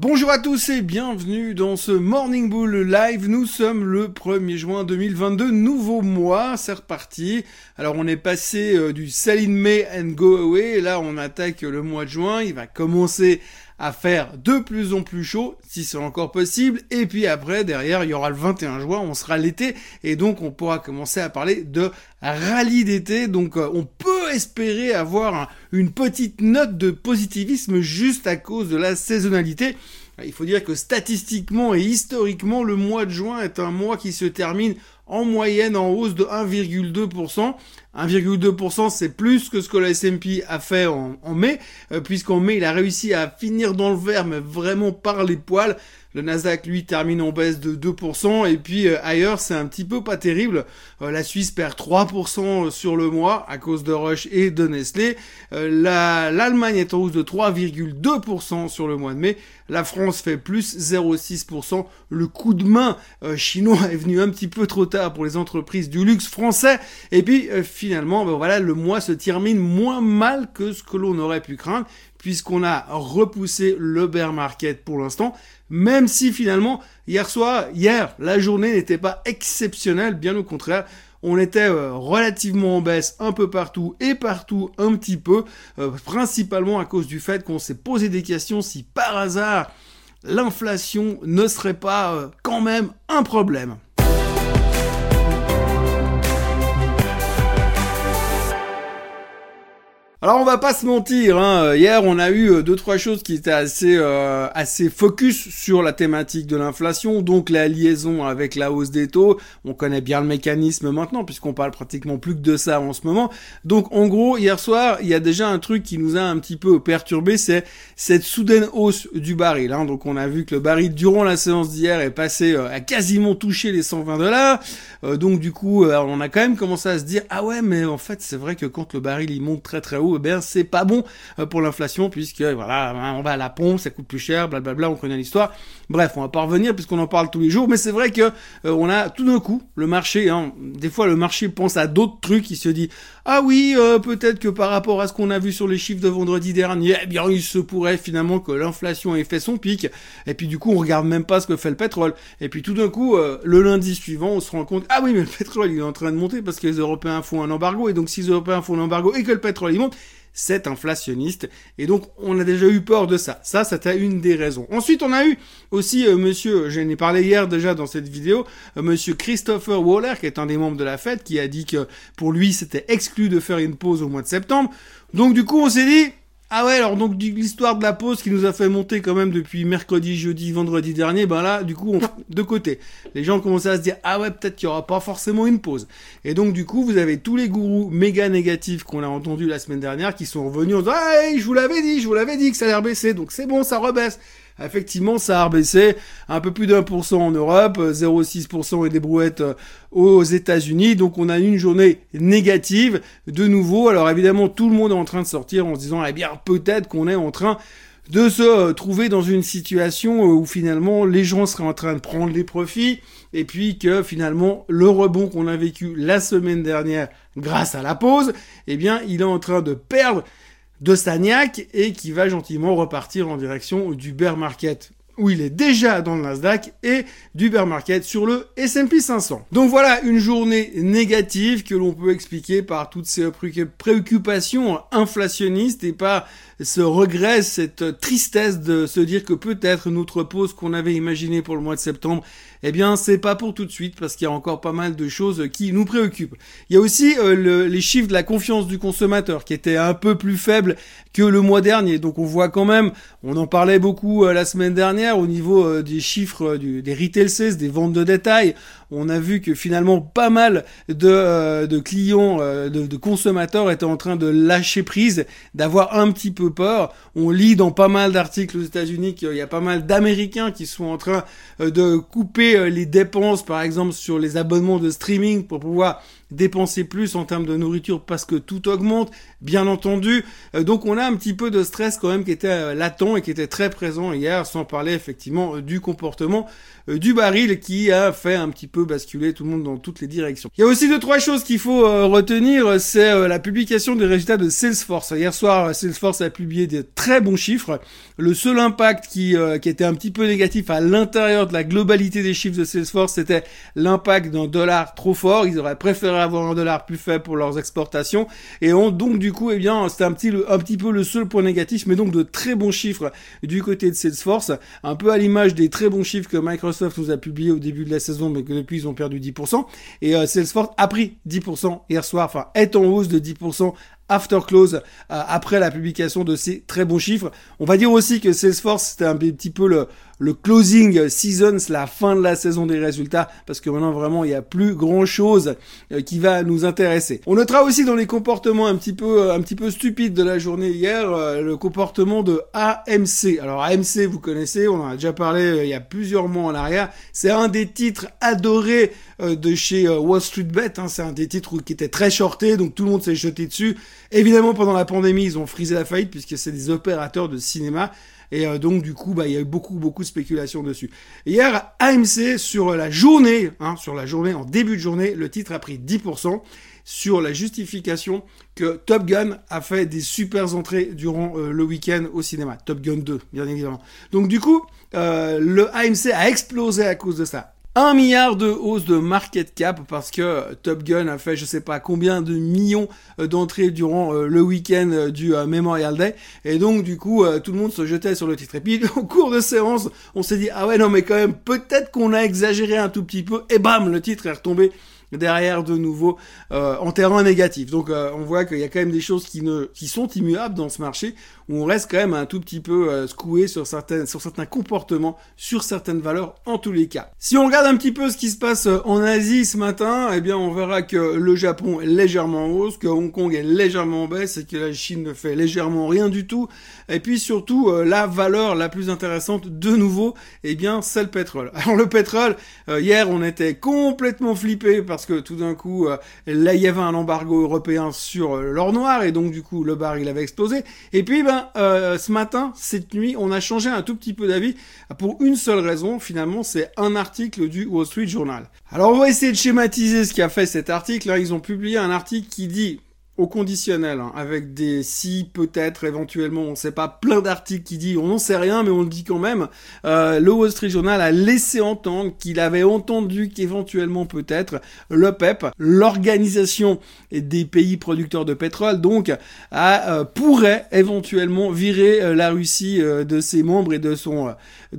Bonjour à tous et bienvenue dans ce Morning Bull Live. Nous sommes le 1er juin 2022, nouveau mois, c'est reparti. Alors on est passé du Sell in May and Go Away, et là on attaque le mois de juin, il va commencer à faire de plus en plus chaud, si c'est encore possible, et puis après, derrière, il y aura le 21 juin, on sera l'été, et donc on pourra commencer à parler de rallye d'été, donc on peut espérer avoir une petite note de positivisme juste à cause de la saisonnalité. Il faut dire que statistiquement et historiquement, le mois de juin est un mois qui se termine en moyenne en hausse de 1,2%. 1,2%, c'est plus que ce que le S&P a fait en mai, puisqu'en mai, il a réussi à finir dans le vert, mais vraiment par les poils. Le Nasdaq, lui, termine en baisse de 2%, et puis ailleurs, c'est un petit peu pas terrible. La Suisse perd 3% sur le mois à cause de Roche et de Nestlé. L'Allemagne est en hausse de 3,2% sur le mois de mai. La France fait plus 0,6%. Le coup de main chinois est venu un petit peu trop tard pour les entreprises du luxe français. Et puis finalement, voilà, le mois se termine moins mal que ce que l'on aurait pu craindre, puisqu'on a repoussé le bear market pour l'instant, même si finalement, hier, la journée n'était pas exceptionnelle, bien au contraire. On était relativement en baisse un peu partout et partout un petit peu, principalement à cause du fait qu'on s'est posé des questions si par hasard l'inflation ne serait pas quand même un problème. Alors on va pas se mentir, hier on a eu 2-3 choses qui étaient assez focus sur la thématique de l'inflation, donc la liaison avec la hausse des taux. On connaît bien le mécanisme maintenant puisqu'on parle pratiquement plus que de ça en ce moment. Donc en gros hier soir il y a déjà un truc qui nous a un petit peu perturbé, c'est cette soudaine hausse du baril. Donc on a vu que le baril durant la séance d'hier est passé à quasiment toucher les $120. Donc du coup on a quand même commencé à se dire ah ouais mais en fait c'est vrai que quand le baril il monte très très haut, c'est pas bon pour l'inflation puisque voilà, on va à la pompe, ça coûte plus cher, blablabla, on connaît l'histoire. Bref, on va pas revenir puisqu'on en parle tous les jours, mais c'est vrai que on a tout d'un coup le marché, des fois le marché pense à d'autres trucs, il se dit ah oui, peut-être que par rapport à ce qu'on a vu sur les chiffres de vendredi dernier, eh bien il se pourrait finalement que l'inflation ait fait son pic, et puis du coup on regarde même pas ce que fait le pétrole, et puis tout d'un coup le lundi suivant on se rend compte ah oui mais le pétrole il est en train de monter parce que les Européens font un embargo, et donc si les Européens font un embargo et que le pétrole il monte, c'est inflationniste, et donc on a déjà eu peur de ça. Ça, c'était une des raisons. Ensuite, on a eu aussi monsieur, j'en ai parlé hier déjà dans cette vidéo, monsieur Christopher Waller, qui est un des membres de la Fed, qui a dit que pour lui, c'était exclu de faire une pause au mois de septembre. Donc du coup, on s'est dit, ah ouais, alors donc l'histoire de la pause qui nous a fait monter quand même depuis mercredi, jeudi, vendredi dernier, ben là, du coup, de côté. Les gens ont commencé à se dire, ah ouais, peut-être qu'il y aura pas forcément une pause. Et donc, du coup, vous avez tous les gourous méga négatifs qu'on a entendus la semaine dernière qui sont revenus en disant, ah, hey, je vous l'avais dit que ça allait rebaisser, donc c'est bon, ça rebaisse. Effectivement, ça a rebaissé un peu plus d'1% en Europe, 0,6% et des brouettes aux États-Unis. Donc, on a une journée négative de nouveau. Alors, évidemment, tout le monde est en train de sortir en se disant, eh bien, peut-être qu'on est en train de se trouver dans une situation où finalement les gens seraient en train de prendre les profits, et puis que finalement le rebond qu'on a vécu la semaine dernière grâce à la pause, eh bien, il est en train de perdre de Sagnac et qui va gentiment repartir en direction du bear market où il est déjà dans le Nasdaq et du bear market sur le S&P 500. Donc voilà une journée négative que l'on peut expliquer par toutes ces préoccupations inflationnistes et par ce regret, cette tristesse de se dire que peut-être notre pause qu'on avait imaginée pour le mois de septembre, eh bien c'est pas pour tout de suite parce qu'il y a encore pas mal de choses qui nous préoccupent. Il y a aussi les chiffres de la confiance du consommateur qui étaient un peu plus faibles que le mois dernier. Donc on voit quand même, on en parlait beaucoup la semaine dernière au niveau des chiffres des retail sales, des ventes de détail. On a vu que finalement pas mal de clients, de consommateurs étaient en train de lâcher prise, d'avoir un petit peu peur. On lit dans pas mal d'articles aux États-Unis qu'il y a pas mal d'Américains qui sont en train de couper les dépenses, par exemple sur les abonnements de streaming pour pouvoir dépenser plus en termes de nourriture parce que tout augmente, bien entendu. Donc on a un petit peu de stress quand même qui était latent et qui était très présent hier, sans parler effectivement du comportement du baril qui a fait un petit peu peut basculer tout le monde dans toutes les directions. Il y a aussi 2-3 choses qu'il faut retenir, c'est la publication des résultats de Salesforce. Hier soir, Salesforce a publié des très bons chiffres. Le seul impact qui était un petit peu négatif à l'intérieur de la globalité des chiffres de Salesforce, c'était l'impact d'un dollar trop fort. Ils auraient préféré avoir un dollar plus faible pour leurs exportations. Et donc du coup, c'était un petit peu le seul point négatif, mais donc de très bons chiffres du côté de Salesforce, un peu à l'image des très bons chiffres que Microsoft nous a publiés au début de la saison, mais que depuis ils ont perdu 10%. Et Salesforce a pris 10% hier soir, enfin est en hausse de 10% after close, après la publication de ces très bons chiffres. On va dire aussi que Salesforce, c'était un petit peu le closing season, c'est la fin de la saison des résultats, parce que maintenant vraiment il y a plus grand chose qui va nous intéresser. On notera aussi dans les comportements un petit peu stupides de la journée hier, le comportement de AMC. Alors AMC, vous connaissez, on en a déjà parlé il y a plusieurs mois en arrière, c'est un des titres adorés de chez Wall Street Bet, hein. C'est un des titres qui était très shorté, donc tout le monde s'est jeté dessus. Évidemment, pendant la pandémie, ils ont frisé la faillite puisque c'est des opérateurs de cinéma. Et donc, du coup, il y a eu beaucoup de spéculation dessus. Hier, AMC, sur la journée, en début de journée, le titre a pris 10% sur la justification que Top Gun a fait des super entrées durant le week-end au cinéma. Top Gun 2, bien évidemment. Donc, du coup, le AMC a explosé à cause de ça. 1 milliard de hausse de market cap parce que Top Gun a fait je sais pas combien de millions d'entrées durant le week-end du Memorial Day, et donc du coup tout le monde se jetait sur le titre. Et puis au cours de séance, on s'est dit ah ouais non mais quand même peut-être qu'on a exagéré un tout petit peu, et bam, le titre est retombé derrière de nouveau en terrain négatif. Donc on voit qu'il y a quand même des choses qui sont immuables dans ce marché, où on reste quand même un tout petit peu secoué sur certains comportements, sur certaines valeurs en tous les cas. Si on regarde un petit peu ce qui se passe en Asie ce matin, eh bien on verra que le Japon est légèrement en hausse, que Hong Kong est légèrement en baisse et que la Chine ne fait légèrement rien du tout. Et puis surtout la valeur la plus intéressante de nouveau, eh bien c'est le pétrole. Alors le pétrole, hier on était complètement flippé parce que tout d'un coup là il y avait un embargo européen sur l'or noir, et donc du coup le baril avait explosé. Et puis ce matin, cette nuit, on a changé un tout petit peu d'avis pour une seule raison. Finalement, c'est un article du Wall Street Journal. Alors, on va essayer de schématiser ce qui a fait cet article. Là, ils ont publié un article qui dit au conditionnel, avec des si, peut-être, éventuellement, on sait pas, plein d'articles qui disent, on n'en sait rien, mais on le dit quand même. Le Wall Street Journal a laissé entendre qu'il avait entendu qu'éventuellement, peut-être, l'OPEP, l'organisation des pays producteurs de pétrole, donc, pourrait éventuellement virer la Russie de ses membres et de son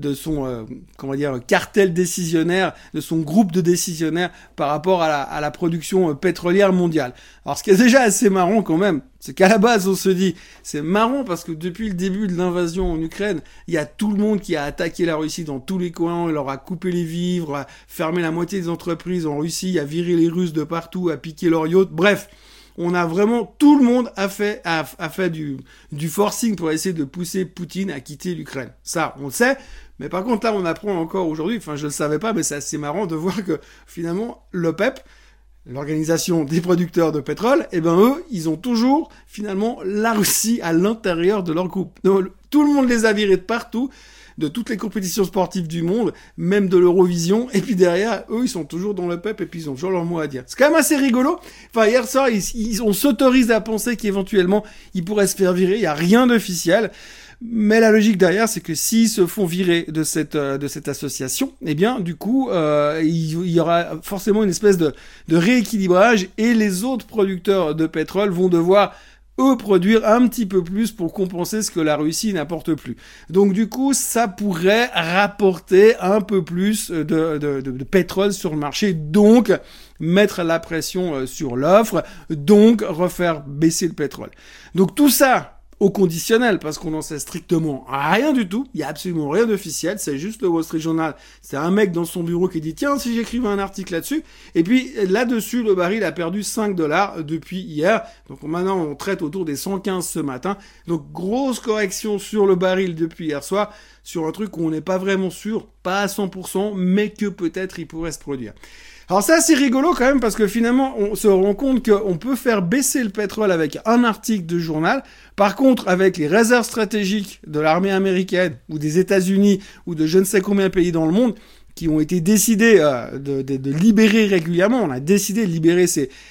cartel décisionnaire, de son groupe de décisionnaires par rapport à la production pétrolière mondiale. Alors, ce qui est déjà assez marrant quand même, c'est qu'à la base, on se dit, c'est marrant parce que depuis le début de l'invasion en Ukraine, il y a tout le monde qui a attaqué la Russie dans tous les coins, il leur a coupé les vivres, a fermé la moitié des entreprises en Russie, a viré les Russes de partout, a piqué leurs yachts, bref. On a vraiment, tout le monde a fait du forcing pour essayer de pousser Poutine à quitter l'Ukraine. Ça, on le sait. Mais par contre, là, on apprend encore aujourd'hui, enfin, je le savais pas, mais c'est assez marrant de voir que, finalement, l'OPEP, l'organisation des producteurs de pétrole, eux, ils ont toujours, finalement, la Russie à l'intérieur de leur groupe. Donc, tout le monde les a virés de partout, de toutes les compétitions sportives du monde, même de l'Eurovision, et puis derrière, eux, ils sont toujours dans l'OPEP, et puis ils ont toujours leur mot à dire. C'est quand même assez rigolo. Enfin, hier soir, on s'autorise à penser qu'éventuellement, ils pourraient se faire virer, il n'y a rien d'officiel. Mais la logique derrière, c'est que s'ils se font virer de cette association, eh bien, du coup, il y aura forcément une espèce de rééquilibrage, et les autres producteurs de pétrole vont devoir produire un petit peu plus pour compenser ce que la Russie n'apporte plus. Donc du coup, ça pourrait rapporter un peu plus de pétrole sur le marché, donc mettre la pression sur l'offre, donc refaire baisser le pétrole. Donc tout ça au conditionnel, parce qu'on n'en sait strictement rien du tout, il y a absolument rien d'officiel, c'est juste le Wall Street Journal, c'est un mec dans son bureau qui dit tiens, si j'écrivais un article là-dessus, et puis là-dessus le baril a perdu $5 depuis hier, donc maintenant on traite autour des 115 ce matin, donc grosse correction sur le baril depuis hier soir, sur un truc où on n'est pas vraiment sûr, pas à 100%, mais que peut-être il pourrait se produire. Alors ça, c'est rigolo quand même, parce que finalement, on se rend compte qu'on peut faire baisser le pétrole avec un article de journal. Par contre, avec les réserves stratégiques de l'armée américaine, ou des États-Unis, ou de je ne sais combien de pays dans le monde, qui ont été décidés de libérer régulièrement. On a décidé de libérer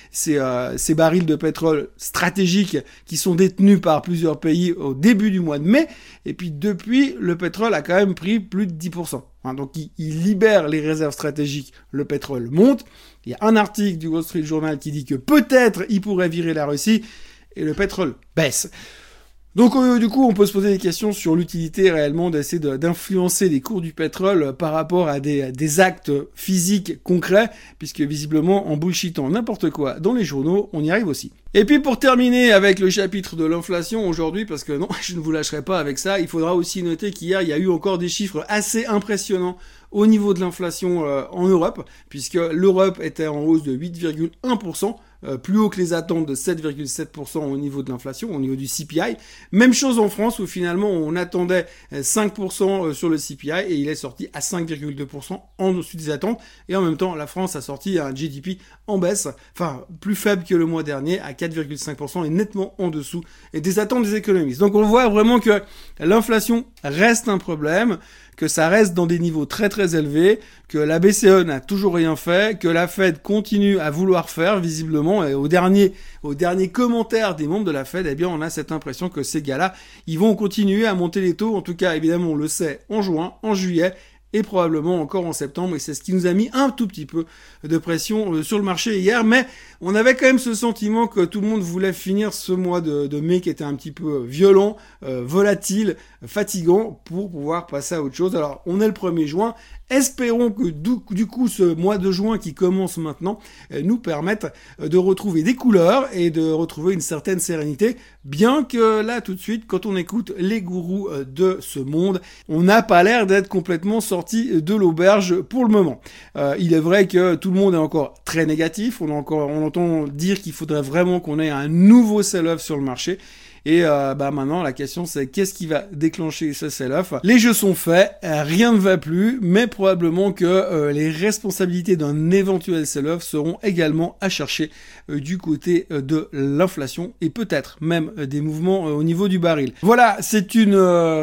ces barils de pétrole stratégiques qui sont détenus par plusieurs pays au début du mois de mai. Et puis depuis, le pétrole a quand même pris plus de 10%. Donc il libère les réserves stratégiques, le pétrole monte. Il y a un article du Wall Street Journal qui dit que peut-être il pourrait virer la Russie et le pétrole baisse. Donc du coup, on peut se poser des questions sur l'utilité réellement d'essayer d'influencer les cours du pétrole par rapport à des actes physiques concrets, puisque visiblement, en bullshitant n'importe quoi dans les journaux, on y arrive aussi. Et puis pour terminer avec le chapitre de l'inflation aujourd'hui, parce que non, je ne vous lâcherai pas avec ça, il faudra aussi noter qu'hier, il y a eu encore des chiffres assez impressionnants au niveau de l'inflation en Europe, puisque l'Europe était en hausse de 8,1%, plus haut que les attentes de 7,7% au niveau de l'inflation, au niveau du CPI. Même chose en France où finalement on attendait 5% sur le CPI et il est sorti à 5,2% en dessus des attentes. Et en même temps, la France a sorti un GDP en baisse, enfin plus faible que le mois dernier à 4,5% et nettement en dessous des attentes des économistes. Donc on voit vraiment que l'inflation reste un problème, que ça reste dans des niveaux très très élevés, que la BCE n'a toujours rien fait, que la Fed continue à vouloir faire visiblement, et au dernier commentaire des membres de la Fed, eh bien on a cette impression que ces gars-là, ils vont continuer à monter les taux, en tout cas évidemment on le sait en juin, en juillet, et probablement encore en septembre, et c'est ce qui nous a mis un tout petit peu de pression sur le marché hier, mais on avait quand même ce sentiment que tout le monde voulait finir ce mois de mai qui était un petit peu violent, volatile, fatigant, pour pouvoir passer à autre chose. Alors, on est le 1er juin, espérons que du coup ce mois de juin qui commence maintenant nous permette de retrouver des couleurs et de retrouver une certaine sérénité, bien que là tout de suite, quand on écoute les gourous de ce monde, on n'a pas l'air d'être complètement sorti de l'auberge pour le moment. Il est vrai que tout le monde est encore très négatif, on entend dire qu'il faudrait vraiment qu'on ait un nouveau sell-off sur le marché. Et maintenant, la question c'est qu'est-ce qui va déclencher ce sell-off? Les jeux sont faits, rien ne va plus, mais probablement que les responsabilités d'un éventuel sell-off seront également à chercher du côté de l'inflation et peut-être même des mouvements au niveau du baril. Voilà, c'est une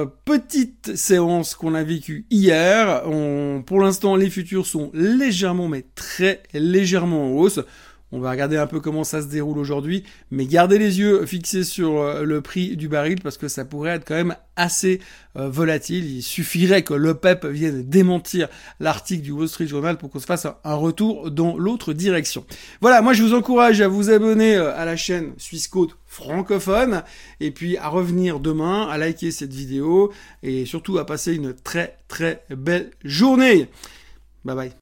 petite séance qu'on a vécue hier. Pour l'instant, les futurs sont légèrement, mais très légèrement en hausse. On va regarder un peu comment ça se déroule aujourd'hui, mais gardez les yeux fixés sur le prix du baril parce que ça pourrait être quand même assez volatile. Il suffirait que l'OPEP vienne démentir l'article du Wall Street Journal pour qu'on se fasse un retour dans l'autre direction. Voilà, moi je vous encourage à vous abonner à la chaîne Swissquote francophone et puis à revenir demain, à liker cette vidéo et surtout à passer une très très belle journée. Bye bye.